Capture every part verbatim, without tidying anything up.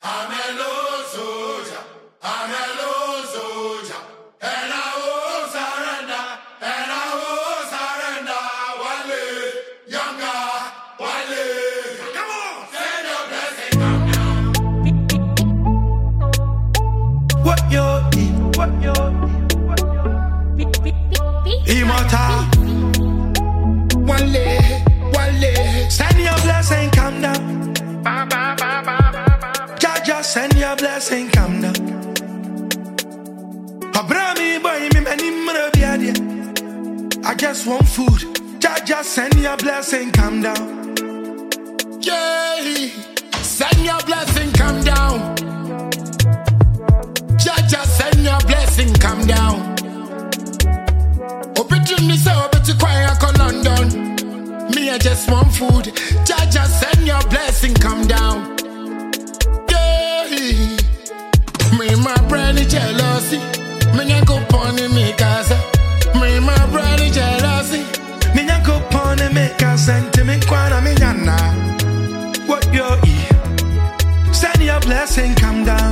I'm a low soldier. I'm a low soldier. And I won't surrender. And I won't surrender. Wale, younger, Wale. Come on, send your blessing, come down. What you eat? What you eat? Immortal. Wale, Wale. Send your blessing, come down. Jaja, send your blessing, come down. Abrami boy, me many mother. I just want food. Jaja, send your blessing, come down. Yeah, send your blessing, come down. Jaja, send your blessing, come down. Opportunity so but you quiet call London. Me I just want food. Jaja, send your blessing, come down. Yeah, me my brother jealousy. Me nyan go pony me casa. Me my brother jealousy. Me nyan go pony me casa. Send me kwana me nyana. What you eat? Send your blessing, come down.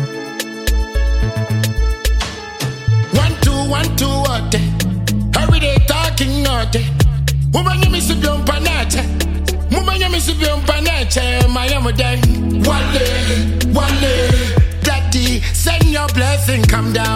One two one two what day? Every day talking all day. Woman you miss you on panache. Woman you miss you on panache. My am day. Wale, Wale. Daddy, send your blessing, come down.